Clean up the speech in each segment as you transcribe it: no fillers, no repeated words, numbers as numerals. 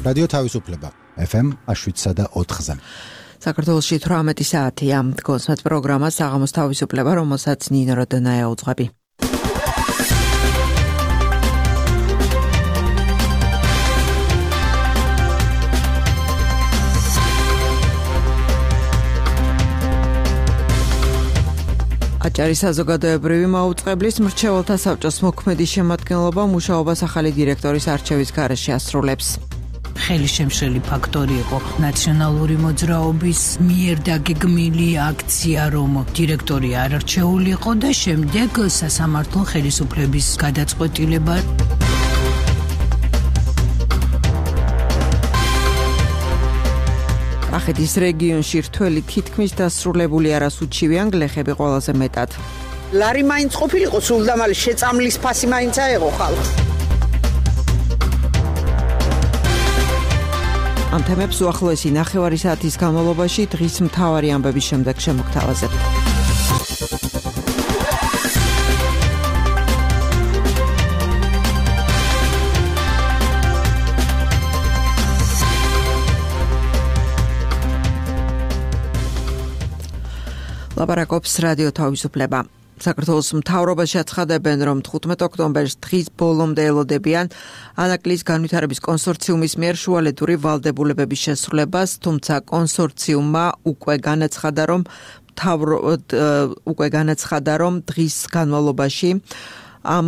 რადიო თავისუფლება FM 107.4-ზე. საქართველოში 18 საათია. გონსმეთ პროგრამა საღამოს თავისუფლება, რომელსაც ნინო როდონაია უძღვები. აჭარის საზოგადოებრივი მაუწყებლის მრჩეველთა საბჭოს მოქმედი შემადგენლობა მუშაობას ახალი დირექტორის არჩევის გარეშე ასრულებს. ხელშემშელი ფაქტორი იყო ნაციონალური მოძრაობის მიერ დაგეგმილი აქცია, რომ დირექტორი არ არჩეული იყო და შემდეგ სასამართლო ხელისუფლების გადაწყვეტილება. კახეთის რეგიონში რთველი თითქმის დასრულებული არასუჩივიან გლეხები ყველაზე მეტად. ლარი მაინც ყოფილიყო სულდამალი შეწამლის ფასი მაინც აეღო ხალხს. ამ თემებს უახლოესი ნახევარი საათის განმავლობაში დღის მთავარი ამბების შემდეგ შემოგთავაზებთ. ლაპარაკობს რადიო თავისუფლება. საქართველოს მთავრობაში აცხადებენ, რომ 15 ოქტომბერს დღის ბოლომდე ელოდებიან ანაკლის განვითარების კონსორციუმის მიერ შუალედური ვალდებულებების შესრულებას, თუმცა კონსორციუმმა უკვე განაცხადა, რომ დღის განმავლობაში ამ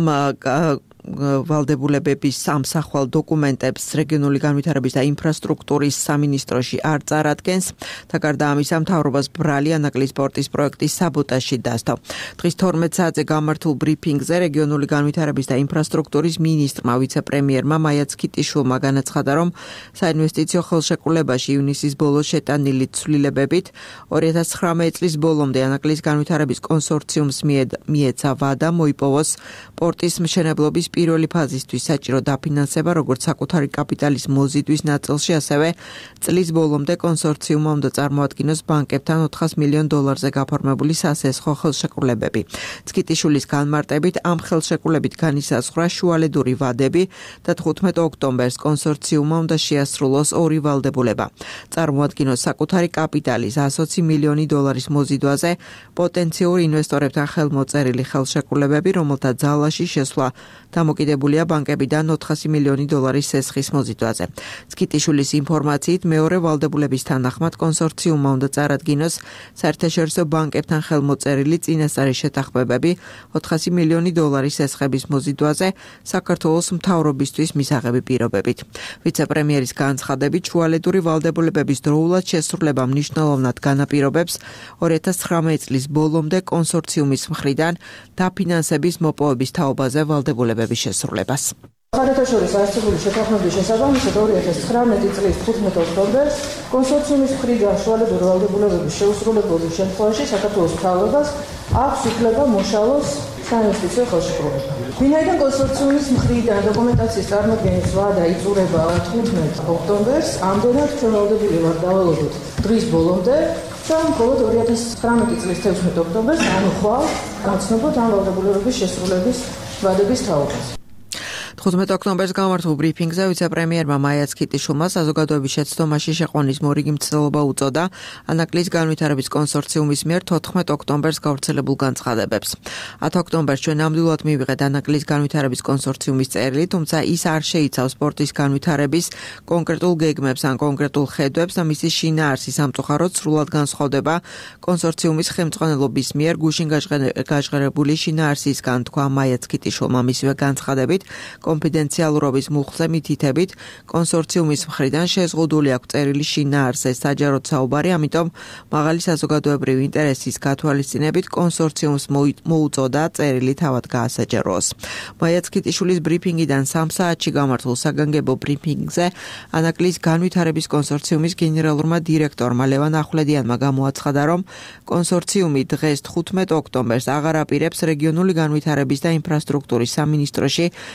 ვალდებულებების სამსახვალ დოკუმენტებს რეგიონული განვითარების და ინფრასტრუქტურის სამინისტროში არ წარადგენს და გარდა ამისა მთავრობას ბრალი ანაკლის სპორტის პროექტის საბოტაჟში დასდო. დღის 12 საათზე გამართულ ბრიფინგზე რეგიონული განვითარების და ინფრასტრუქტურის მინისტრმა ვიცე-პრემიერმა მაია ცქიტიშვილმა განაცხადა, რომ საინვესტიციო ხელშეკრულებაში ივნისის ბოლოს შეტანილი ცვლილებებით 2019 წლის ბოლომდე ანაკლის განვითარების კონსორციუმს მიეცა ვადა მოიპოვოს პორტის მშენებლობის პირველი ფაზისთვის საჭირო დაფინანსება, როგორც საკუთარი კაპიტალის მოზიდვის ნაწილში, ასევე წლის ბოლომდე კონსორციუმმა უნდა წარმოადგინოს ბანკებთან $400 მილიონ გაფორმებული სასესხო ხელშეკრულებები. ცქიტიშვილის განმარტებით ამ ხელშეკრულებით განისაზღვრა შუალედური ვადები და 15 ოქტომბერს კონსორციუმმა უნდა შეასრულოს ორი ვალდებულება. წარმოადგინოს საკუთარი კაპიტალის $120 მილიონი მოზიდვაზე პოტენციურ ინვესტორებთან ხელმოწერილი ხელშეკრულებები, რომელთა ძალაში შესვლა დამოკიდებულია ბანკებიდან $400 მილიონი სესხის მოზიდვაზე. ცქიტიშვილის ინფორმაციით მეორე ვალდებულების თანახმად კონსორციუმმა უნდა წარადგინოს საერთაშორისო ბანკებთან ხელმოწერილი წინასწარი შეთანხმებები $400 მილიონი სესხების მოზიდვაზე საქართველოს მთავრობისთვის მისაღები პირობებით. ვიცე-პრემიერის განცხადებით შუალედური ვალდებულებების დროულად შესრულება მნიშვნელოვნად განაპირობებს 2019 წლის ბოლომდე კონსორციუმის მხრიდან დაფინანსების მოპოვების თაობაზე ვალდებულებების შესრულებას. საერთაშორისო არსებული შეთანხმების შესაბამისად 2019 წლის 15 ოქტომბერს კონსორციუმის მხრიდან შუალედური ვალდებულებების შეუსრულებლობის შემთხვევაში საქართველოს მთავრობას აქვს უფლება მოშალოს საინვესტიციო ხელშეკრულება. ვინაიდან კონსორციუმის მხრიდან დოკუმენტაციის წარმოდგენის ვადა იწურება 15 ოქტომბერს, ამდენად ჩვენ ვალდებული ვართ დავალოდოთ დღის ბოლომდე და მხოლოდ 2019 წლის 16 ოქტომბერს ანუ ხვალ გაცნობოთ ამ ვალდებულებების შესრულების ვადების თაობას. 15 ოქტომბერს გამართულ ბრიფინგზე ვიცე-პრემიერმა მაია ცქიტიშვილმა საზოგადოების შეცდომაში შეყვანის მორიგი მცდელობა უწოდა ანაკლის განვითარების კონსორციუმის მიერ 14 ოქტომბერს გავრცელებულ განცხადებებს. 10 ოქტომბერს ჩვენ ნამდვილად მივიღეთ ანაკლის განვითარების კონსორციუმის წერილი, თუმცა ის არ შეიცავს სპორტის განვითარების კონკრეტულ გეგმებს ან კონკრეტულ ხედვებს და მისი შინაარსი სამწუხაროდ სრულად განსხვავდება კონსორციუმის ხელმძღვანელობის მიერ გუშინ გაჟღერებული შინაარსისგან, თქვა მაია ცქიტიშვილმა მისივე განცხადებით. კონფიდენციალურობის მუხლზე მითითებით კონსორციუმის მხრიდან შეზღუდული აქვს წერილი შინაარსზე საჯაროდ საუბარი, ამიტომ მაღალი საზოგადოებრივი ინტერესის გათვალისწინებით კონსორციუმს მოუწოდა წერილი თავად გაასაჯაროოს. მაია ცქიტიშვილის ბრიფინგიდან 3 საათში გამართულ საგანგებო ბრიფინგზე ანაკლის განვითარების კონსორციუმის გენერალურმა დირექტორმა ლევან ახვლედიანმა გამოაცხადა, რომ კონსორციუმი დღეს 15 ოქტომბერს აღარ აპირებს რეგიონული განვითარების და ინფრასტრუქტურის სამინისტროში დოკუმენტებს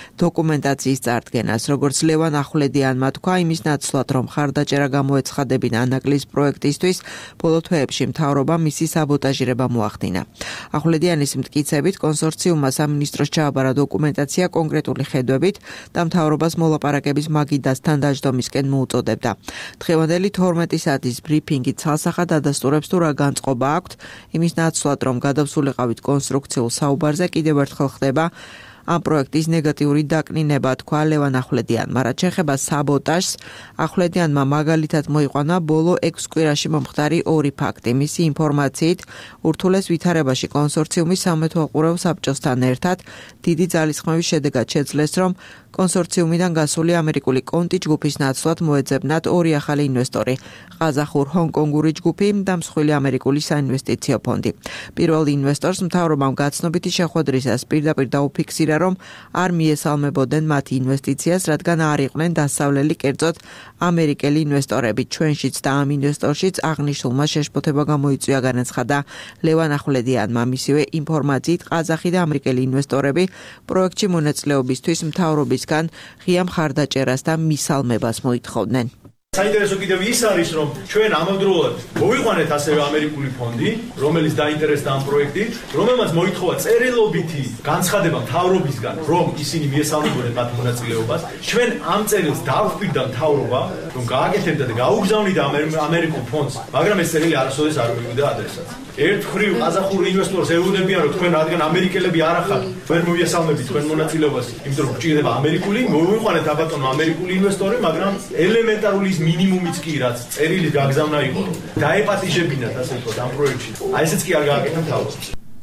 დოკუმენტაციის წარდგენას. Როგორც ლევან ახვლედიანმა თქვა, იმის ნაცვლად, რომ ხარდაჭერა გამოეცხადებინა ანაკლის პროექტისთვის, ბოლო თვეებში მთავრობამ მისი საბოტაჟირება მოახდინა. ახვლედიანის მტკიცებით, კონსორციუმმა სამინისტროს ჩააბარა დოკუმენტაცია კონკრეტული ხედვებით და მთავრობას მოლაპარაკების მაგიდასთან დაждომისკენ მოუწოდებდა. დღევანდელი 12 საათის ბრიფინგი ცალსახად ადასტურებს თუ რა განწყობა აქვთ, იმის ნაცვლად, რომ გადავსულიყავით კონსტრუქციულ საუბარზე, კიდევ ერთხელ ხდება ამ პროექტის ნეგატიური დაკნინება, თქვა ლევან ახვლედიანმა. რაც შეეხება საბოტაჟს, ახვლედიანმა მაგალითად მოიყვანა ბოლო 6 კვირაში მომხდარი 2 ფაქტი. მისი ინფორმაციით, ურთულეს ვითარებაში კონსორციუმი სამეთვალყურეო საბჭოსთან ერთად დიდი ძალისხმევის შედეგად შეძლეს, რომ კონსორციუმიდან გასული ამერიკული კონტი ჯგუფის ნაცვლად მოეძებნათ 2 ახალი ინვესტორი, ყაზახურ-ჰონკონგური ჯგუფი და მსხვილი ამერიკული საინვესტიციო ფონდი. პირველ ინვესტორს მთავრობამ გაცნობიტი შეხვედრისას პირდაპირ დაუფიქსირა, რომ არ მიესალმებოდნენ მათი ინვესტიციას, რადგან არ იყვნენ დასავლელი, კერძოდ ამერიკელი ინვესტორები. ჩვენშიც და ამ ინვესტორშიც აღნიშნულმა შეშფოთება გამოიწვია, განაცხადა ლევან ახვლედიანმა. მისივე ინფორმაციით, ყაზახი და ამერიკელი ინვესტორები პროექტში მონაწილეობისთვის მთავრობისგან ღია მხარდაჭერას და მისალმებას მოითხოვდნენ. საინტერესო კიდევ ის არის, რომ ჩვენ ამავდროულად მოვიყვანეთ ასევე ამერიკული ფონდი, რომელიც დაინტერესდა ამ პროექტით, რომელმაც მოითხოვა წერილობითი განცხადება მთავრობისგან, რომ ისინი მიესალმებოდნენ მათ მონაწილეობას. ჩვენ ამ წერილს დავხვდა მთავრობა, რომ გააკეთებდა და გაუგზავნიდა ამერიკულ ფონდს, მაგრამ ეს წერილი არასოდეს არ მივიდა ადრესატს. ერთ მხრივ ყაზახურ ინვესტორს ეუბნებიან, რომ თქვენ რადგან ამერიკელები არ ახართ, ვერ მოვიესალმებით თქვენ მონაწილეობას, იმიტომ რომ გჭირდება ამერიკული, მოვიყვანეთ აბატონო ამერიკული ინვესტორი, მაგრამ ელემენტარული ის მინიმუმიც კი რაც წერილი გაგზავნა იყო, დაეპატიჟებინათ ასე ვთქვათ ამ პროექტში. აი ესეც კი არ გააკეთა მთავრობას.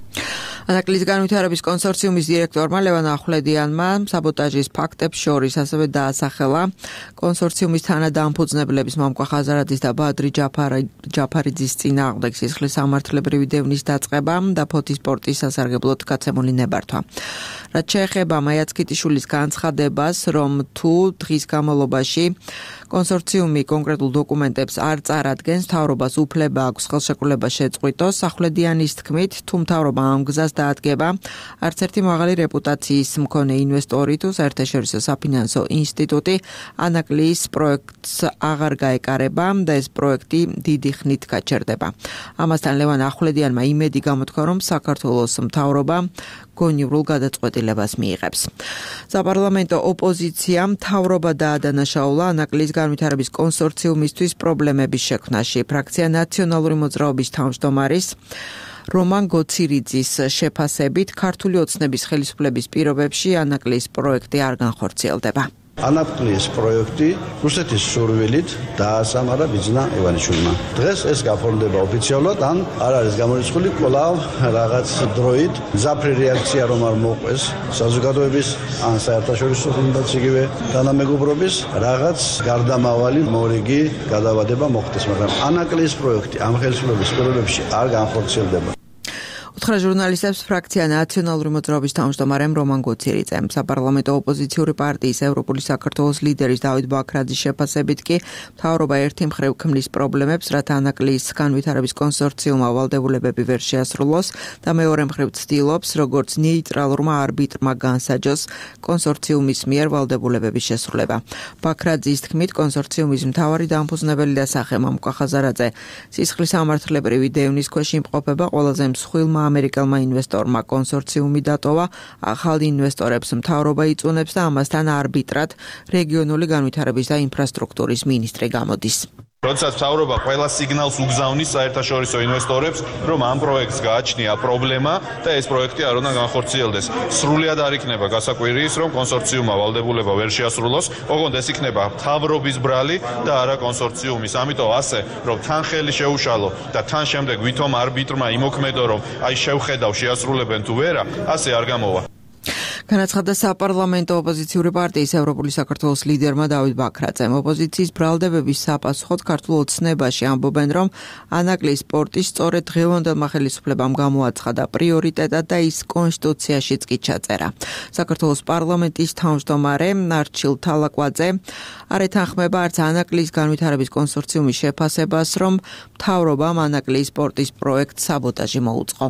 ანაკლის განვითარების კონსორციუმის დირექტორმა ლევან ახვლედიანმა საბოტაჟის ფაქტებს შორის ასევე დაასახელა კონსორციუმის თანადამფუძნებლების მამკვა ხაზარაძის და ბადრი ჯაფარიძის წინააღმდეგ სისხლის სამართლებრივი დევნის დაწყება და ფოთის პორტის სასარგებლოდ გაცემული ნებართვა. რაც შეეხება მაიაცკიტიშვილის განცხადებას, რომ თუ დღის განმავლობაში კონსორციუმი კონკრეტულ დოკუმენტებს არ წარადგენს, მთავრობას უფლება აქვს ხელშეკრულება შეწყვიტოს. ახვლედიანის თქმით, თუ მთავრობა ამ გზას დაადგება, არც ერთი მაღალი რეპუტაციის მქონე ინვესტორი თუ საერთაშორისო საფინანსო ინსტიტუტი ანაკლის პროექტს აღარ გაეკარება და ეს პროექტი დიდი ხნით გაჩერდება. ამასთან ლევან ახვლედიანმა იმედი გამოთქვა, რომ საქართველოს მთავრობა გონივრულ გადაწყვეტილებას მიიღებს. საპარლამენტო ოპოზიცია მთავრობა დაადანაშაულა ანაკლის განვითარების კონსორციუმისთვის პრობლემების შექმნაში. ფრაქცია ნაციონალური მოძრაობის თავმჯდომარის რომან გოცირიძის შეფასებით, ქართული ოცნების ხელისუფლების პირობებში ანაკლის პროექტი არ განხორციელდება. ანაკლის პროექტი რუსეთის სურვილით დაასამარა ბიძინა ივანიშვილმა. დღეს ეს გაფორმდება ოფიციალურად, ან არ არის გამორიცხული კვლავ რაღაც დროით მძაფრი რეაქცია რომ არ მოყვეს საზოგადოების ან საერთაშორისო თუნდაც იგივე თანამეგობრობის რაღაც გარდამავალი მორიგი გადავადება მოხდეს, მაგრამ ანაკლის პროექტი ამ ხელისუფლების პირობებში არ განხორციელდება. უთხრა ჟურნალისტებს ფრაქცია ნაციონალური მოძრაობის თავმჯდომარემ რომან გოცირიძემ. საპარლამენტო ოპოზიციური პარტიის ევროპული საქართველოს ლიდერის დავით ბაქრაძის შეფასებით კი მთავრობა ერთი მხრივ ქმნის პრობლემებს, რათა ანაკლის განვითარების კონსორციუმმა ვალდებულებები ვერ შეასრულოს და მეორე მხრივ ცდილობს, როგორც ნეიტრალურმა არბიტრმა განსაჯოს კონსორციუმის მიერ ვალდებულებების შესრულება. ბაქრაძის თქმით, კონსორციუმის მთავარი დამფუძნებელი და სახე მამკვა ხაზარაძე სისხლის სამართლებრივი დევნის ქვეშ იმყოფება, ყველაზე მსხვილმა ამერიკელმა ინვესტორმა კონსორციუმი დატოვა, ახალ ინვესტორებს მთავრობა იწუნებს და ამასთან არბიტრად რეგიონული განვითარების და ინფრასტრუქტურის მინისტრი გამოდის. როდესაც მთავრობა ყველა სიგნალს უგზავნის საერთაშორისო ინვესტორებს, რომ ამ პროექტს გააჩნია პრობლემა და ეს პროექტი არ უნდა განხორციელდეს. სრულიად არ იქნება გასაკვირი ის, რომ კონსორციუმმა ვალდებულება ვერ შეასრულოს, ოღონდ ეს იქნება მთავრობის ბრალი და არა კონსორციუმის. ამიტომ ასე, რომ თან ხელი შეუშალო და თან შემდეგ ვითომ არბიტრმა იმოქმედო, რომ აი შევხედავ შეასრულებენ თუ ვერა, ასე არ გამოვა. განაცხადა საპარლამენტო ოპოზიციური პარტიის ევროპული საქართველოს ლიდერმა დავით ბაქრაძემ. ოპოზიციის ბრალდებების საპასუხოდ ქართულ ოცნებაში ამბობენ, რომ ანაკლის სპორტი სწორედ დღევანდელმა ხელისუფლებამ გამოაცხადა პრიორიტეტად და ის კონსტიტუციაშიც კი ჩაწერა. საქართველოს პარლამენტის თავმჯდომარე არჩილ თალაკვაძე არ ეთანხმება არც ანაკლის განვითარების კონსორციუმის შეფასებას, რომ მთავრობამ ანაკლის სპორტის პროექტს საბოტაჟი მოუწყო.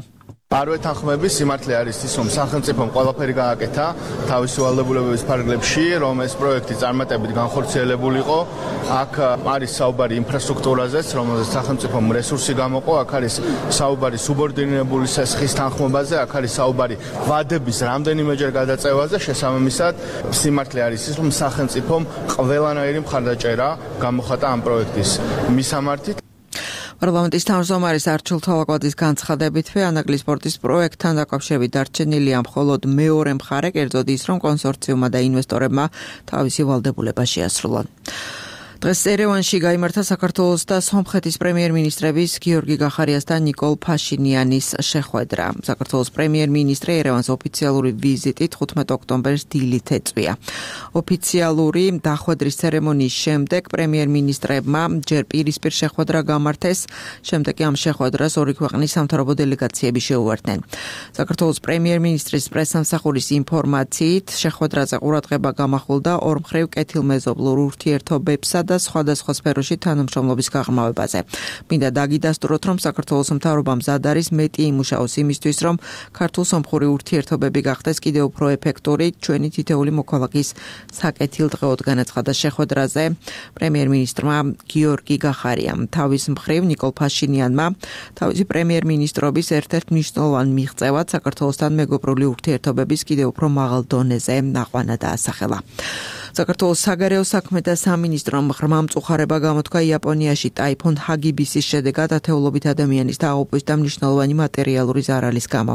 არვე თანხმების სიმართლე არის ის, რომ სახელმწიფომ ყველაფერი გააკეთა თავისი ვალდებულებების ფარგლებში, რომ ეს პროექტი წარმატებით განხორციელებულიყო. აქ არის საუბარი ინფრასტრუქტურაზეც, რომელზეც სახელმწიფომ რესურსი გამოყო, აქ არის საუბარი სუბორდინირებული სესხის თანხმობაზე, აქ არის საუბარი ვადების რამდენიმეჯერ გადაწევაზე, შესაბამისად, სიმართლე არის ის, რომ სახელმწიფომ ყველანაირი მხარდაჭერა გამოხატა ამ პროექტის მისამართით. პარლამენტის თავმჯდომარის არჩილ თვალაკვაძის განცხადებითვე ანაგლის სპორტის პროექტთან დაკავშირებით დარჩენილია მხოლოდ მეორე მხარე, კერძოდ ის, რომ კონსორციუმმა და ინვესტორებმა თავისი ვალდებულება შეასრულონ. დღეს ერევანში გაიმართა საქართველოს და სომხეთის პრემიერ-მინისტრების გიორგი გახარიას და ნიკოლ ფაშინიანის შეხვედრა. საქართველოს პრემიერ-მინისტრი ერევანს ოფიციალური ვიზიტით 15 ოქტომბერს დილით ეწვია. ოფიციალური დახვედრის ცერემონიის შემდეგ პრემიერ-მინისტრებმა ჯერ პირისპირ შეხვედრა გამართეს, შემდეგ კი ამ შეხვედრას ორი ქვეყნის სამთავრობო დელეგაციები შეუერთდნენ. საქართველოს პრემიერ-მინისტრის პრესსამსახურის ინფორმაციით, შეხვედრაზე ყურადღება გამახვილდა ორმხრივ კეთილმეზობლურ ურთიერთობებსა და სხვადასხვა სფეროში თანამშრომლობის გაღრმავებაზე. მინდა დაგიდასტუროთ, რომ საქართველოს მთავრობამ მზად არის მეტი იმუშაოს იმისთვის, რომ ქართულ-სომხური ურთიერთობები გახდეს კიდევ უფრო ეფექტური, ჩვენი თითეული მოქალაქის საკეთილდღეოდ, განაცხადა შეხვედრაზე პრემიერ-მინისტრმა გიორგი გახარიამ. თავის მხრივ ნიკოლ ფაშინიანმა თავისი პრემიერ-მინისტრობის ერთ-ერთ მნიშვნელოვან მიღწევად საქართველოსთან მეგობრული ურთიერთობების კიდევ უფრო მაღალ დონეზე აყვანა დაასახელა. საქართველოს საგარეო საქმეთა სამინისტრომ ღრმა მწუხარება გამოთქვა იაპონიაში ტაიფუნ ჰაგიბისის შედეგად ათეულობით ადამიანის დააღუპვის და მნიშვნელოვანი მატერიალური ზარალის გამო.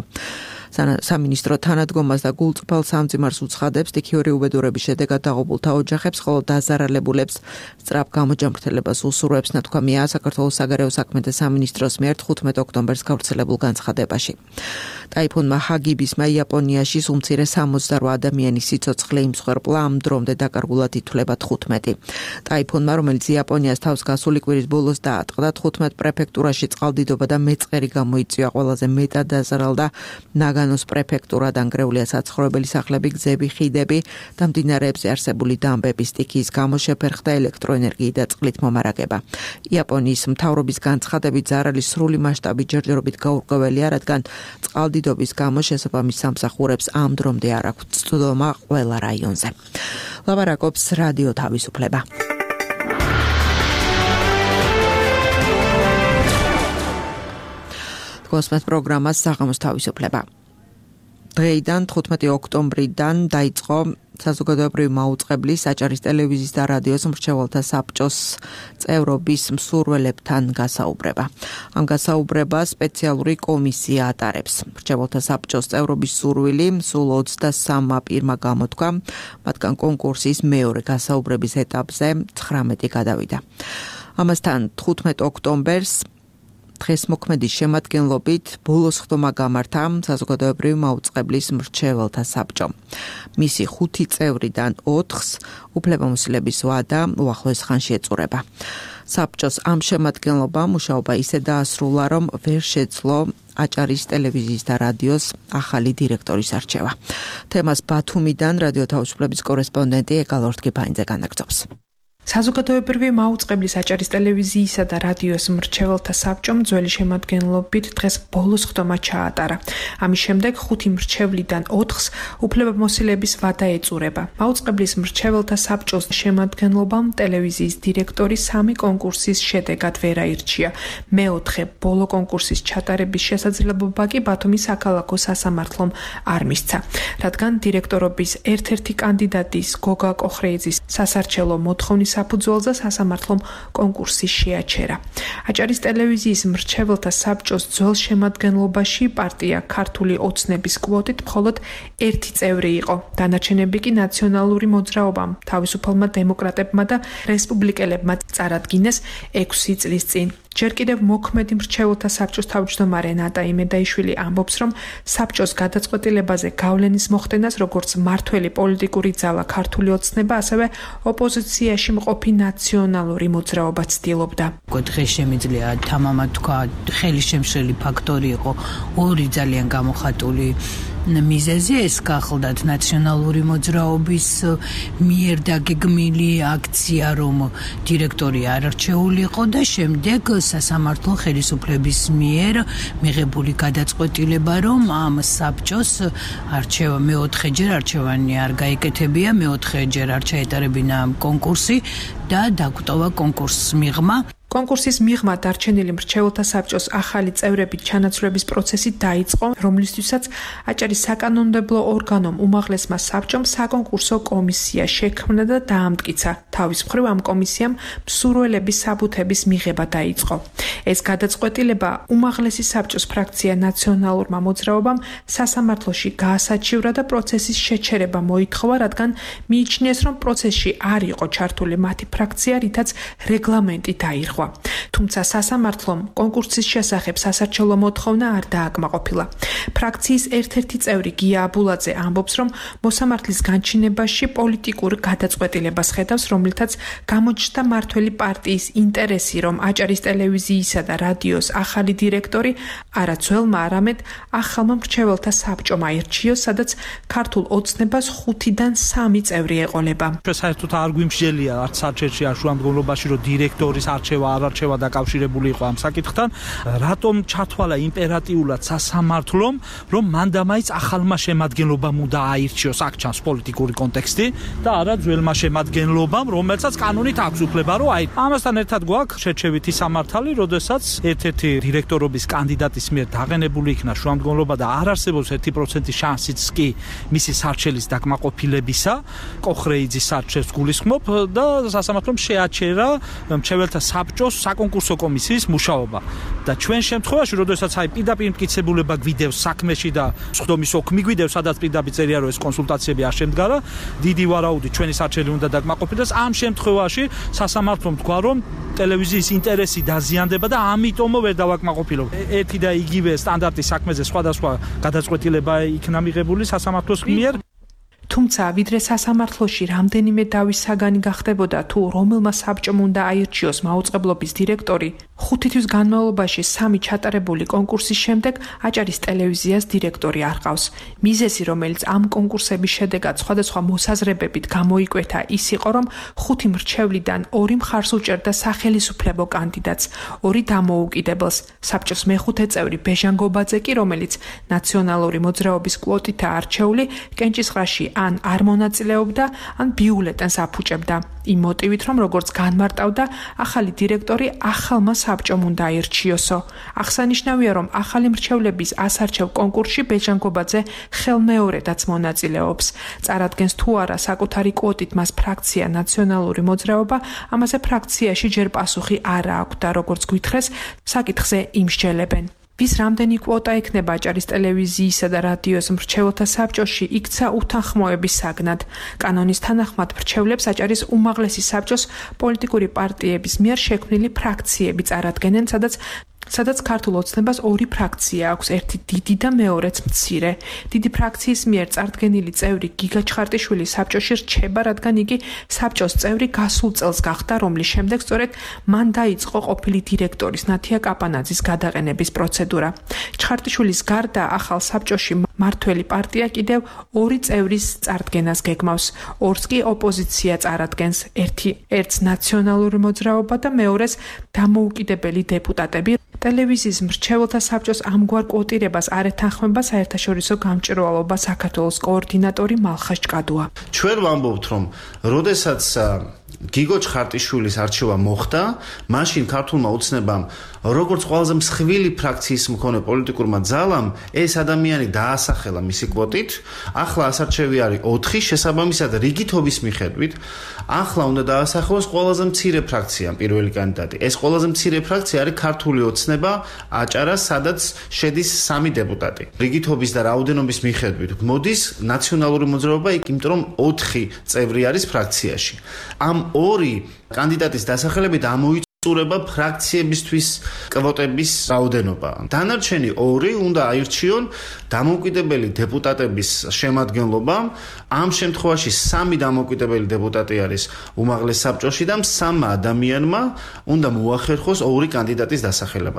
სამინისტრო თანადგომას და გულწრფელ სამძიმარს უცხადებს ტიქიური უბედურების შედეგად დაღუპულთა ოჯახებს, ხოლო დაზარალებულებს სწრაფ გამოჯანმრთელებას უსურვებს, ნათქვამია საქართველოს საგარეო საქმეთა სამინისტროს მიერ 15 ოქტომბერს გავრცელებულ განცხადებაში. ტაიფუნმა ჰაგიბისმა იაპონიაში უმცირე 68 ადამიანის სიცოცხლე იმსხვერპლა, ამ დრომდე დაკარგულად ითვლება 15. ტაიფუნმა, რომელიც იაპონიას თავს გასული კვირის ბოლოს დაატყდა, 15 პრეფექტურაში წყალდიდობა და მეწყერი გამოიწვია, ყველაზე მეტად დაზარალდა ნაგანოს პრეფექტურა, დანგრეულია საცხოვრებელი სახლები, გზები, ხიდები და მდინარეებზე არსებული დამბები. სტიქიის გამო შეფერხდა ელექტროენერგიით და წყლით მომარაგება. იაპონიის მთავრობის განცხადებით ზარალის სრული მასშტაბი ჯერჯერობით გაურკვეველია, რადგან წყალდიდობის გამო შესაბამის სამსახურებს ამ დრომდე არ აქვს წვდომა ყველა რაიონზე. ლაპარაკობს რადიო თავისუფლება. კოსმოს პროგრამას საღამოს თავისუფლება. დღეიდან 15 ოქტომბრიდან დაიწყო საზოგადოებრივი მაუწყებლის აჭარის ტელევიზიის და რადიოს მრჩეველთა საბჭოს წევრობის მსურველებთან გასაუბრება. ამ გასაუბრებას სპეციალური კომისია ატარებს. მრჩეველთა საბჭოს წევრობის სურვილი სულ 23 პირმა გამოთქვა, მათგან კონკურსის მეორე გასაუბრების ეტაპზე 19 გადავიდა. ამასთან 15 ოქტომბერს დღეს მოქმედის შემადგენლობით ბოლოს ხდომა გამართა საზოგადოებრივი მაუწყებლის მრჩეველთა საბჭომ. მისი 5 წევრიდან 4-ს უფლებამოსილების ვადა უახლოეს ხანში ეწურება. საბჭოს ამ შემადგენლობამ მუშაობა ისე დაასრულა, რომ ვერ შეძლო აჭარის ტელევიზიის და რადიოს ახალი დირექტორის არჩევა. თემას ბათუმიდან რადიო თავისუფლების კორესპონდენტი ეკალორთკიფაინძე განაგრძობს. საზოგადოებრივი მაუწყებლის აჭარის ტელევიზიისა და რადიოს მრჩეველთა საბჭომ ძველი შემადგენლობით დღეს ბოლოს ხდომა ჩაატარა. ამის შემდეგ 5 მრჩევლიდან 4-ს უფლებამოსილების ვადა ეწურება. მაუწყებლის მრჩეველთა საბჭოს შემადგენლობამ ტელევიზიის დირექტორი 3 კონკურსის შედეგად ვერ აირჩია. მეოთხე ბოლო კონკურსის ჩატარების შესაძლებლობა კი ბათუმის საქალაქო სასამართლომ არ მისცა, რადგან დირექტორობის ერთ-ერთი კანდიდატის გოგა კოხრეიძის სასარჩელო მოთხოვნის საფუძველზე სასამართლომ კონკურსი შეაჩერა. აჭარის ტელევიზიის მრჩეველთა საბჭოს ძველ შემადგენლობაში პარტია ქართული ოცნების კვოტით მხოლოდ 1 წევრი იყო. დანარჩენები კი ნაციონალური მოძრაობამ, თავისუფალმა დემოკრატებმა და რესპუბლიკელებმა წარადგინეს 6 წლის წინ. ჯერ კიდევ მოქმედი მრჩეველთა საბჭოს თავმჯდომარე ნატა იმედაიშვილი ამბობს, რომ საბჭოს გადაწყვეტილებაზე გავლენის მოხდენას როგორც მართველი პოლიტიკური ძალა ქართული ოცნება, ასევე ოპოზიციაში მყოფი ნაციონალური მოძრაობა ცდილობდა. დღეს შემიძლია თამამად თქვა, ხელისშემშლელი ფაქტორი იყო ორი ძალიან გამოხატული მიზეზი ეს გახლდათ ნაციონალური მოძრაობის მიერ დაგეგმილი აქცია, რომ დირექტორი არ არჩეულიყო და შემდეგ სასამართლო ხელისუფლების მიერ მიღებული გადაწყვეტილება, რომ ამ საბჭოს არჩევა მეოთხეჯერ არჩევანი არ გაიკეთებია, მეოთხეჯერ არ ჩაეტარებინა კონკურსი და დაგვტოვა კონკურსის მიღმა. კონკურსის მიღმა დარჩენილი მრჩეველთა საბჭოს ახალი წევრებით ჩანაცვლების პროცესი დაიწყო, რომლისთვისაც აჭარის საკანონმდებლო ორგანომ უმაღლესმა საბჭომ საკონკურსო კომისია შექმნა და დაამტკიცა. თავის მხრივ ამ კომისიამ მსურველების საბუთების მიღება დაიწყო. ეს გადაწყვეტილება უმაღლესი საბჭოს ფრაქცია ნაციონალურმა მოძრაობამ სასამართლოში გაასაჩივრა და პროცესის შეჩერება მოითხოვა, რადგან მიიჩნიეს, რომ პროცესში არ იყო ჩართული მათი ფრაქცია, რითაც რეგლამენტი დაირღვა. თუმცა სასამართლომ კონკურსის შესახებ სასარჩელო მოთხოვნა არ დააკმაყოფილა. ფრაქციის ერთ-ერთი წევრი გია აბულაძე ამბობს, რომ მოსამართლის განჩინებაში პოლიტიკურ გადაწყვეტილებას ხედავს, რომლითაც გამოჩნდა მართველი პარტიის ინტერესი, რომ აჭარის ტელევიზიისა და რადიოს ახალი დირექტორი არა ძველმა, არამედ ახალმა მრჩეველთა საბჭომ აირჩიოს, სადაც ქართულ ოცნებას 5-დან 3 წევრი ეყოლება. საერთოდ არ გვიმსჯელია არც საჩერში არ შუამდგომლობაში, რომ დირექტორის არჩევა არ არჩევა დაკავშირებული იყო ამ საკითხთან, რატომ ჩათვალა იმპერატიულად სასამართლომ, რომ მანდამაიც ახალმა შემადგენლობამ უნდა აირჩიოს, აქ ჩანს პოლიტიკური კონტექსტი და არა ძველმა შემადგენლობამ, რომელსაც კანონით აქვს უფლება, რომ ამასთან ერთად გვაქვს შერჩევითი სამართალი, როდესაც ერთ-ერთი დირექტორობის კანდიდატის მიერ დაღენებული იქნა შუამდგომლობა და არ არსებობს 1% შანსიც კი მისი სარჩელის დაკმაყოფილებისა, კოხრეიძის სარჩელს გულისხმობ და სასამართლომ შეაჩერა მრჩეველთა საბჭოს საკონკურსო კომისიის მუშაობა. და ჩვენ შემთხვევაში, როდესაც პირდაპირ მტკიცებულება გვიდევს საქმეში და სხდომის ოქმი გვიდევს, სადაც პირდაპირ წერია, რომ ეს კონსულტაციები არ შემდგარა, დიდი ვარაუდით ჩვენი სარჩელი უნდა დაკმაყოფილდეს. ამ შემთხვევაში სასამართლომ თქვა, რომ ტელევიზიის ინტერესი დაზიანდება და ამიტომ ვერ დავაკმაყოფილებ. ერთი და იგივე სტანდარტის საქმეზე სხვადასხვა გადაწყვეტილება იქნა მიღებული სასამართლოს მიერ. თუმცა ვიდრე სასამართლოში რამდენიმე დავის საგანი გახდებოდა თუ რომელმა საბჭომ უნდა აირჩიოს მაუწყებლობის დირექტორი, 5 თვის განმავლობაში 3 ჩატარებული კონკურსის შემდეგ აჭარის ტელევიზიას დირექტორი არ ყავს. მიზეზი, რომელიც ამ კონკურსების შედეგად სხვადასხვა მოსაზრებებით გამოიკვეთა, ის იყო, რომ 5 მრჩევლიდან 2 მხარს უჭერდა სახელისუფლებო კანდიდატს, 2 დამოუკიდებელს. საბჭოს მეხუთე წევრი ბეჟან გობაძე კი, რომელიც ნაციონალური მოძრაობის კვოტითაა არჩეული, კენჭისყრაში ან არ მონაწილეობდა, ან ბიულეტენს აფუჭებდა. იმ მოტივით, რომ როგორც განმარტავდა, ახალი დირექტორი ახალმა საბჭომ უნდა აირჩიოსო. აღსანიშნავია, რომ ახალი მრჩევლების ასარჩევ კონკურსში ბეჟან გობაძე ხელმეორედაც მონაწილეობს. წარადგენს თუ არა საკუთარი კვოტით მას ფრაქცია ნაციონალური მოძრაობა, ამაზე ფრაქციაში ჯერ პასუხი არ აქვს და როგორც გვითხრეს, საკითხზე იმსჯელებენ. ვის რამდენი კვოტა ექნება აჭარის ტელევიზიისა და რადიოს მრჩეველთა საბჭოში, იქცა უთანხმოების საგნად. კანონის თანახმად მრჩევლებს აჭარის უმაღლესი საბჭოს პოლიტიკური პარტიების მიერ შექმნილი ფრაქციები წარადგენენ, სადაც ქართულ ოცნებას 2 ფრაქცია აქვს, ერთი დიდი და მეორეც მცირე. დიდი ფრაქციის მიერ წარდგენილი წევრი გიგა ჩხარტიშვილი საბჭოში რჩება, რადგან იგი საბჭოს წევრი გასულ წელს გახდა, რომლის შემდეგ სწორედ მან დაიწყო ყოფილი დირექტორის ნათია კაპანაძის გადაყენების პროცედურა. ჩხარტიშვილის გარდა ახალ საბჭოში მართველი პარტია კიდევ 2 წევრის წარდგენას გეგმავს. 2-ს კი ოპოზიცია წარადგენს, ერთს ნაციონალური მოძრაობა და მეორეს დამოუკიდებელი დეპუტატები. ტელევიზიის მრჩეველთა საბჭოს ამგვარ კვოტირებას არ ეთანხმება საერთაშორისო გამჭვირვალობა საქართველოს კოორდინატორი მალხაზ ჭკადუა. ჩვენ ვამბობთ, რომ როდესაც გიგო ჩხარტიშვილის არჩევა მოხდა, მაშინ ქართულმა ოცნებამ, როგორც ყველაზე მსხვილი ფრაქციის მქონე პოლიტიკურმა ძალამ, ეს ადამიანი დაასახელა მისი კვოტით. ახლა ასარჩევი არის 4, შესაბამისად რიგითობის მიხედვით, ახლა უნდა დაასახელოს ყველაზე მცირე ფრაქცია, პირველი კანდიდატი. ეს ყველაზე მცირე ფრაქცია არის ქართული ოცნება აჭარა, სადაც შედის 3 დეპუტატი. რიგითობის და რაოდენობის მიხედვით მოდის ნაციონალური მოძრაობა, იმიტომ რომ 4 წევრი არის ფრაქციაში. ამ 2 კანდიდატის დასახელებით წურება ფრაქციებისთვის კვოტების რაოდენობა. დანარჩენი 2 უნდა აირჩიონ დამოუკიდებელი დეპუტატების შემადგენლობამ. ამ შემთხვევაში 3 დამოუკიდებელი დეპუტატი არის უმაღლეს საბჭოში და 3 ადამიანმა უნდა მოახერხოს 2 კანდიდატის დასახელება.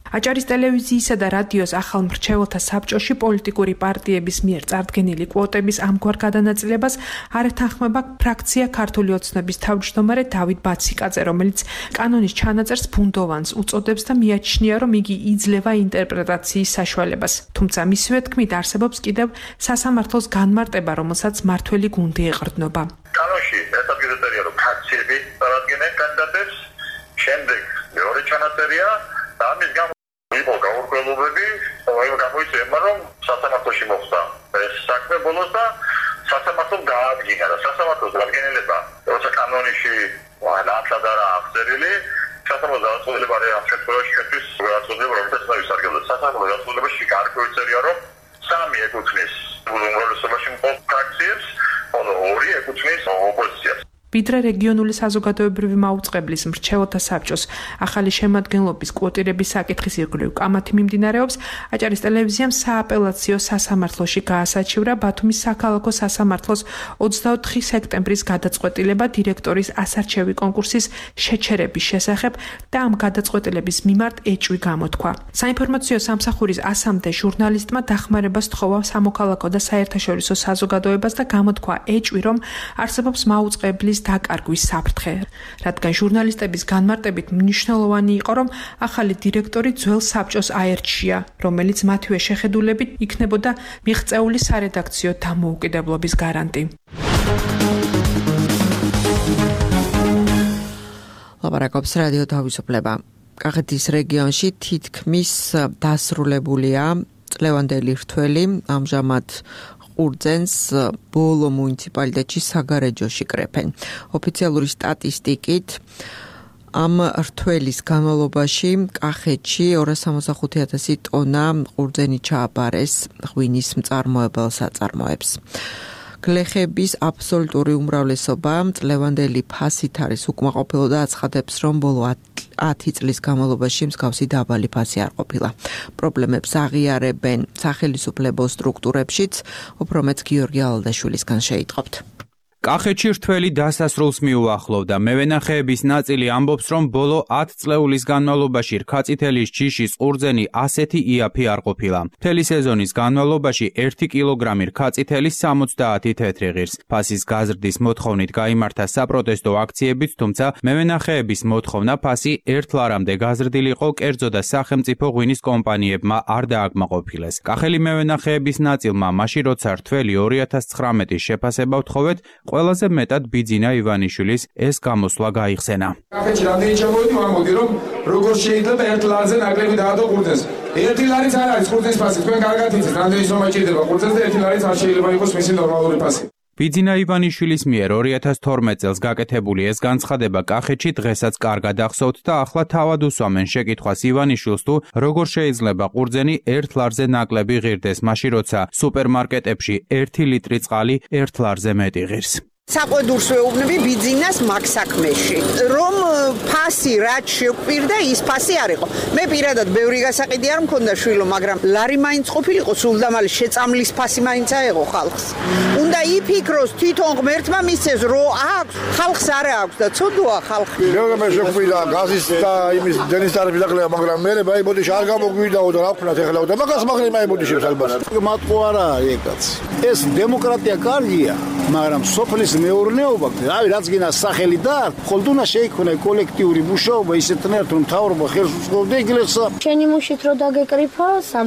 აჭარის ტელევიზიისა და რადიოს ახალ მრჩეველთა საბჭოში პოლიტიკური პარტიების მიერ წარდგენილი კვოტების ამგვარ გადანაწილებას არ ეთანხმება ფრაქცია ქართული ოცნების თავმჯდომარე დავით ბაციკაძე, რომელიც კანონის ჩანაწერს ბუნდოვანს უწოდებს და მიაჩნია, რომ იგი იძლევა ინტერპრეტაციის საშუალებას. თუმცა მისივე თქმით არსებობს კიდევ სასამართლოს განმარტება, რომელსაც მართველი გუნდი ეყრდნობა. კანონში ესაბგეწერია, რომ ფრაქციები წარადგენენ კანდიდატებს, შემდეგ მეორე ჩანაწერია და ამის გამო იყო გაურკვევლობები, გამოიწვია, რომ სასამართლოში მოხდა ეს საქმე ბოლოს და სასამართლომ დაადგინა და სასამართლოს დადგენილება, როცა კანონში ნათლად არა აღწერილი, სასამართლოს დაწესებულება ამ შემთხვევაში ჩვენთვის გასაწევია, რომელსაც ვისარგებლოთ. სასამართლოს დაწესებულებაში გარკვეულწევია, რომ 3 ეკუთვნის უმრავლესობაში მყოფ ფრაქციებს, ხოლო 2 ეკუთვნის ოპოზიციას. ვიდრე რეგიონული საზოგადოებრივი მაუწყებლის მრჩეველთა საბჭოს ახალი შემადგენლობის კვოტირების საკითხის ირგვლივ კამათი მიმდინარეობს, აჭარის ტელევიზიამ სააპელაციო სასამართლოში გაასაჩივრა ბათუმის საქალაქო სასამართლოს 24 სექტემბრის გადაწყვეტილება დირექტორის ასარჩევი კონკურსის შეჩერების შესახებ და ამ გადაწყვეტილების მიმართ ეჭვი გამოთქვა. საინფორმაციო სამსახურის 100-მდე ჟურნალისტმა დახმარებას თხოვა სამოქალაქო და საერთაშორისო საზოგადოებას და გამოთქვა ეჭვი, რომ არსებობს მაუწყებლის დაკარგვის საფრთხე, რადგან ჟურნალისტების განმარტებით მნიშვნელოვანი იყო, რომ ახალი დირექტორი ძველ საბჭოს აერჩია, რომელიც მათივე შეხედულებით იქნებოდა მიღწეული სარედაქციო დამოუკიდებლობის გარანტი. ლაპარაკობს რადიო თავისუფლება. კახეთის რეგიონში თითქმის დასრულებულია წლევანდელი რთველი, ამჟამად ყურძენს ბოლო მუნიციპალიტეტში საგარეჯოში კრეფენ. ოფიციალური სტატისტიკით ამ რთველის განმავლობაში კახეთში 265,000 ტონა ყურძენი ჩააბარეს ღვინის მწარმოებელ საწარმოებს. გლეხების აბსოლუტური უმრავლესობა წლევანდელი ფასით არის უკმაყოფილო და აცხადებს, რომ ბოლო 10 წლის განმავლობაში მსგავსი დაბალი ფასი არ ყოფილა. პრობლემებს აღიარებენ სახელმწიფო სტრუქტურებშიც, უფრო მეტ გიორგი ალადაშვილისგან შეიტყობთ. კახეთში რთველი დასასრულს მიუახლოვდა. მევენახეების ნაწილი ამბობს, რომ ბოლო 10 წლეულის განმავლობაში რქაწითელის ჯიშის ყურძენი ასეთი იაფი არ ყოფილა. მთელი სეზონის განმავლობაში 1 კილოგრამი რქაწითელის 70 თეთრი ღირს. ფასის გაზრდის მოთხოვნით გაიმართა საპროტესტო აქციებიც, თუმცა მევენახეების მოთხოვნა ფასი ერთლარამდე გაზრდილიყო, კერძო და სახელმწიფო ღვინის კომპანიებმა არ დააკმაყოფილეს. კახელი მევენახეების ნაწილმა მაშინ როცა რთველი 2019-ის შეფასება ვთხოვეთ, ყველაზე მეტად ბიძინა ივანიშვილის ეს გამოსვლა გაიხსენა. კახეთში რამდენი ჩამოვიდი, ვამბობდი, რომ როგორ შეიძლება ერთ ლარზე ნაკლები დაადო ყურძენს. 1 ლარიც არ არის ყურძენის ფასი, თქვენ კარგად იცით, რამდენი სომა ჭირდება ყურძენს და 1 ლარიც არ შეიძლება იყოს მისი ნორმალური ფასი. ბიძინა ივანიშვილის მიერ 2012 წელს გაკეთებული ეს განცხადება კახეთში დღესაც კარგად ახსოვთ და ახლა თავად უსვამენ შეკითხვას ივანიშვილს თუ როგორ შეიძლება ყურძენი 1 ლარზე ნაკლები ღირდეს, მაშინ როცა სუპერმარკეტებში 1 ლიტრი წყალი 1 ლარზე მეტი ღირს. საყვედურს ვეუბნები ბიძინას მაგ საქმეში, რომ ფასი რაც შეგვპირდა, ის ფასი არ იყო. მე პირადად ბევრი გასაყიდი არ მქონდა შვილო, მაგრამ ლარი მაინც ყოფილიყო, სულდამალი შეწამლის ფასი მაინც აეღო ხალხს. უნდა იფიქროს თვითონ ღმერთმა მისცეს, რომ აქვს, ხალხს არ აქვს და ცოდოა ხალხი. მე შეგვიდა გაზის და იმის დენის ტარიფი დაკლება, მაგრამ მე აი ბოდიში არ გამოგვიდაო და რა ვქნათ ეხლა და მაგას მაგრამ აი ბოდიშებს ალბათ. მათყო არა ეგაც. ეს დემოკრატია კარგია, მაგრამ სოფლის მეურნეობა, აი რაც გინდა სახელი და ხოლმე უნდა შეიქმნა კოლექტიური მუშაობა ისეთნაირად რომ მთავრობა ხელს უწყობდა იგლესა. შენი მუშით რო დაგეკრიფა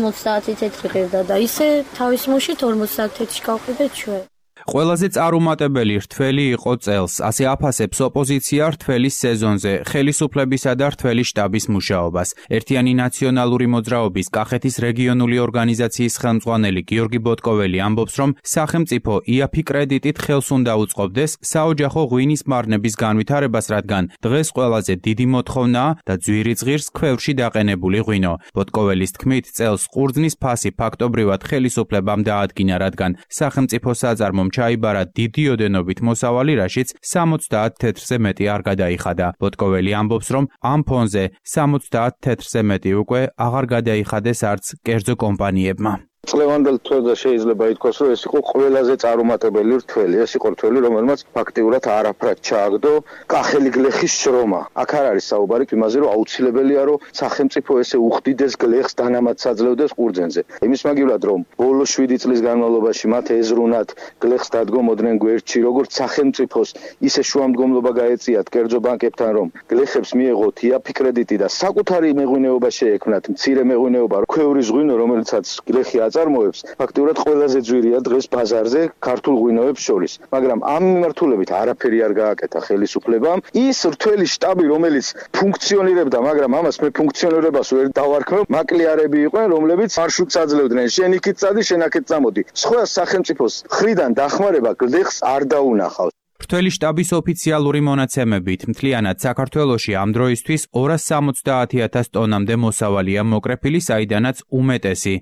70 თეთრი ღირდა და ისე თავის მუშით 50 თეთრში გავყიდეთ ჩვენ. ყველაზე წარუმატებელი რთველი იყო წელს, ასე აფასებს ოპოზიცია რთველის სეზონზე, ხელისუფლებისა და რთველის შტაბის მუშაობას. ერთიანი ნაციონალური მოძრაობის კახეთის რეგიონული ორგანიზაციის ხელმძღვანელი გიორგი ბოტკოველი ამბობს, რომ სახელმწიფო იაფი კრედიტით ხელს უნდა უწყობდეს საოჯახო ღვინის მარნების განვითარებას, რადგან დღეს ყველაზე დიდი მოთხოვნაა და ძვირი ძღირს ქვევრში დაყენებული ღვინო. ბოტკოველის თქმით, წელს ყურძნის ფასი ფაქტობრივად ხელისუფლებამ დაადგინა, რადგან სახელმწიფო საწარმომ ჩაიბარა დიდი ოდენობით მოსავალი, რაშიც 70 თეთრზე მეტი არ გადაიხადა. ბოტკოველი ამბობს, რომ ამ ფონზე 70 თეთრზე მეტი უკვე აღარ გადაიხადეს არც კერძო კომპანიებმა. წლევანდელ თვეზე შეიძლება ითქვას, რომ ეს იყო ყველაზე წარუმატებელი რთველი. ეს იყო რთველი, რომელმაც ფაქტიურად არაფრად ჩააგდო კახელი გლეხის შრომა. აქ არ არის საუბარი იმაზე, რომ აუცილებელია, რომ სახელმწიფო ესე უხდიდეს გლეხს დანამატს აძლევდეს ყურძენზე. იმის მაგივრად, რომ ბოლო 7 წლის განმავლობაში მათ ეზრუნათ გლეხს დადგომოდნენ გვერდში, როგორც სახელმწიფოს ისე შუამდგომლობა გაეწიათ კერძო ბანკებთან, რომ გლეხებს მიეღოთ იაფი კრედიტი და საკუთარი მეღვინეობა შეექმნათ, მცირე მეღვინეობა, ქვევრის ღვინო, რომელიცაც გლეხი აწარმოებს, ფაქტიურად ყველაზე ძვირია დღეს ბაზარზე ქართულ ღვინოებს შორის. მაგრამ ამ მიმართულებით არაფერი არ გააკეთა ხელისუფლებამ. ის რთველი შტაბი, რომელიც ფუნქციონირებდა, მაგრამ ამას მე ფუნქციონირებას ვერ დავარქმევ, მაკლიარები იყვნენ, რომლებიც მარშრუტს აძლევდნენ. შენ იქით წადი, შენ აქეთ წამოდი. სხვა სახელმწიფოს ხრიდან დახმარება გლეხს არ დაუნახავს. რთველი შტაბის ოფიციალური მონაცემებით, მთლიანად საქართველოში ამ დროისთვის 270,000 ტონამდე მოსავალია მოკრეფილი, საიდანაც უმეტესი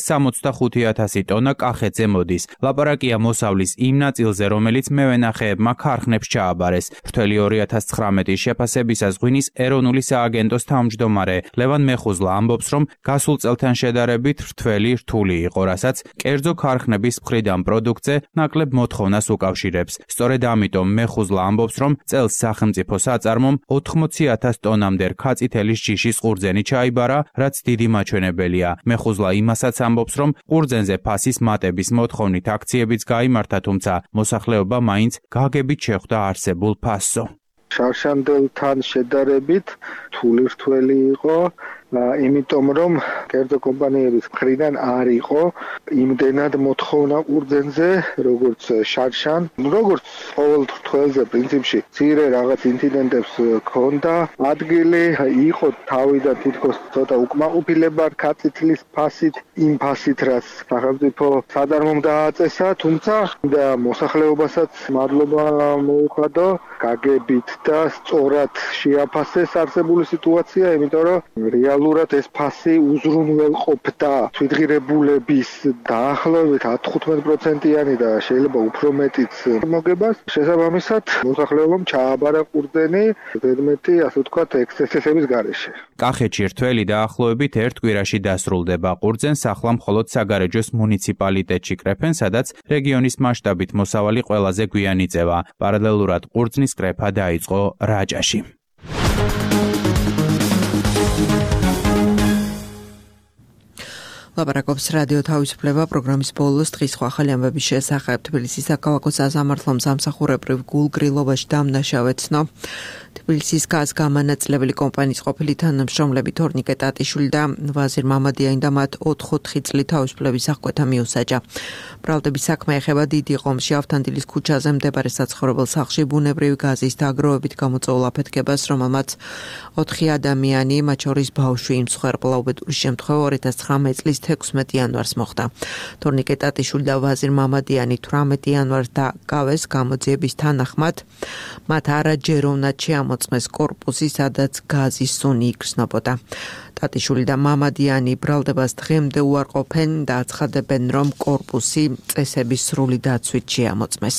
265,000 ტონა კახეთზე მოდის. ლაპარაკია მოსავლის იმ ნაწილზე, რომელიც მევენახეებმა ქარხნებს ჩააბარეს. რთველი 2019-ის შეფასებისას ღვინის ეროვნული სააგენტოს თავმჯდომარე ლევან მეხუზლა ამბობს, რომ გასულ წელთან შედარებით რთველი რთული იყო, რასაც კერძო ქარხნების მხრიდან პროდუქტზე ნაკლებ მოთხოვნას უკავშირებს. სწორედ ამიტომ მეხუზლა ამბობს, რომ წელს სახელმწიფო საწარმომ 80,000 ტონამდე რქაწითელის ჯიშის ყურძენი ჩაიბარა, რაც დიდი მაჩვენებელია. მეხუზლა იმასაც ამბობს, რომ ყურძენზე ფასის მატების მოთხოვნით აქციებიც გაიმართა, თუმცა მოსახლეობა მაინც გაგებით შეხვდა არსებულ ფასზე. შარშანდელთან შედარებით რთული რთველი იყო, იმიტომ რომ კერძო კომპანიების მხრიდან არ იყო იმდენად მოთხოვნა ყურძენზე, როგორც შარშან. როგორც ყოველ რთველზე პრინციპში მცირე რაღაც ინციდენტებს ჰქონდა ადგილი, იყო თავიდან თითქოს ცოტა უკმაყოფილება რქაწითლის ფასით, იმ ფასით, რაც სახელმწიფო საწარმომ დააწესა, თუმცა და მოსახლეობასაც მადლობა მოუხადო, გაგებით და სწორად შეაფასეს არსებული სიტუაცია, იმიტომ რომ რეალურად ეს ფასი უზრუნველყოფდა თვითღირებულების დაახლოებით 15%-იანი და შეიძლება უფრო მეტიც მოგებას. შესაბამისად, მოსახლეობამ ჩააბარა ყურძენი ზედმეტი, ასე ვთქვათ, ექსცესების გარეშე. კახეთში რთველი დაახლოებით ერთ კვირაში დასრულდება. ყურძენს ახლა მხოლოდ საგარეჯოს მუნიციპალიტეტში კრეფენ, სადაც რეგიონის მასშტაბით მოსავალი ყველაზე გვიან იწევა. პარალელურად ყურძნის კრეფა დაიწყო რაჭაში. ლაპარაკობს რადიო თავისუფლება პროგრამის ბოლოს დღის ახალი ამბების შესახებ. თბილისის საქალაქო სასამართლომ სამსახურებრივ გულგრილობაში დამნაშავე ცნო. თბილისის გაზგამანაწილებელი კომპანიის ყოფილი თანამშრომლები თორნიკე ტატიშვილი და ვაზირ მამადიანი და მათ 4 წლით თავისუფლების აღკვეთა მიუსაჯა. ბრალდების საქმე ეხება დიდი ყომში ავთანდილის ქუჩაზე მდებარე საცხოვრებელ სახლში ბუნებრივი გაზის დაგროვებით გამოწვეულ აფეთქებას, რომელმაც 4 ადამიანი, მათ შორის ბავშვი იმსხვერპლა. უბედური შემთხვევა 2019 წლის 16 იანვარს მოხდა. თორნიკე ტატიშვილი და ვაზირ მამადიანი 18 იანვარს დაკავეს გამოძიების თანახმად. მათ არაჯეროვნად მოწმეს კორპუსი, სადაც გაზის სუნი იგრძნობოდა. ტატიშვილი და მამადიანი ბრალდებას დღემდე უარყოფენ და აცხადებენ, რომ კორპუსი წესების სრული დაცვით შეამოწმეს.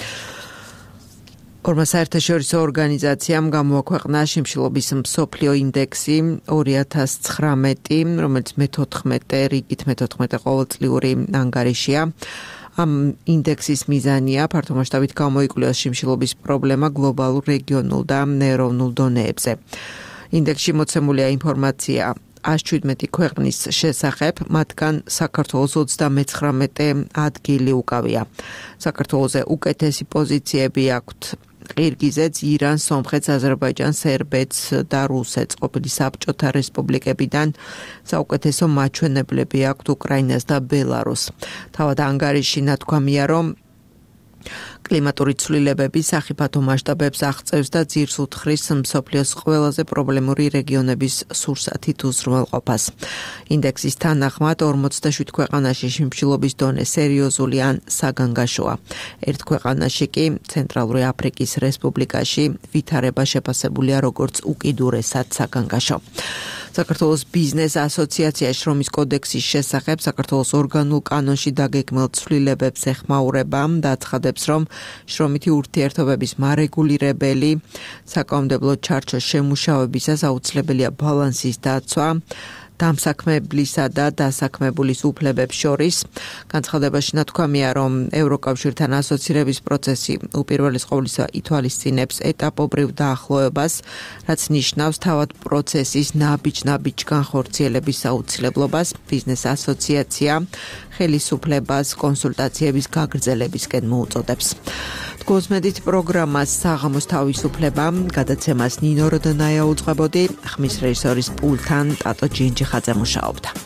ორმა საერთაშორისო ორგანიზაციამ გამოაქვეყნა შიმშილობის მსოფლიო ინდექსი 2019, რომელიც მე-14 რიგით მე-14 ყოველწლიური ანგარიშია. ამ ინდექსის მიზანია ფართომასშტაბით გამოიკვლიოს შიმშილობის პრობლემა გლობალურ, რეგიონულ და ეროვნულ დონეებზე. ინდექსში მოცემულია ინფორმაცია 117 ქვეყნის შესახებ, მათგან საქართველოს 39 ადგილი უკავია. საქართველოზე უკეთესი პოზიციები აქვთ ყირგიზეთს, ირანს, სომხეთს, აზერბაიჯანს, სერბეთს და რუსეთს. ყოფილი საბჭოთა რესპუბლიკებიდან საუკეთესო მაჩვენებლები აქვთ უკრაინას და ბელარუსს. თავად ანგარიში ნათქვამია, რომ კლიმატური ცვლილებები სახიფათო მასშტაბებს აღწევს და ძირს უთხრის მსოფლიოს ყველაზე პრობლემური რეგიონების სურსათით უზრუნველყოფას. ინდექსის თანახმად 47 ქვეყანაში შიმშილობის დონე სერიოზული ან საგანგაშოა. ერთ ქვეყანაში კი, ცენტრალური აფრიკის რესპუბლიკაში, ვითარება შეფასებულია როგორც უკიდურესად საგანგაშო. საქართველოს ბიზნეს ასოციაცია შრომის კოდექსის შესახებ საქართველოს ორგანულ კანონში დაგეგმილ ცვლილებებს ეხმაურება და აცხადებს, რომ შრომითი ურთიერთობების მარეგულირებელი საკანონმდებლო ჩარჩოს შემუშავებისას აუცილებელია ბალანსის დაცვა დამსაქმებლისა და დასაქმებულის უფლებებს შორის. განცხადებაში ნათქვამია, რომ ევროკავშირთან ასოცირების პროცესი უპირველეს ყოვლისა ითვალისწინებს ეტაპობრივ დაახლოებას, რაც ნიშნავს თავად პროცესის ნაბიჯ-ნაბიჯ განხორციელების აუცილებლობას, ბიზნეს ასოციაცია ხელისუფლებას კონსულტაციების გაგრძელებისკენ მოუწოდებს. გოსმედით პროგრამას საღამოს თავისუფლება გადაცემას ნინო როდნაია უძღვებოდი, ხმის რეჟისორის პულთან ტატო ჯინჯიხაძე მუშაობდა.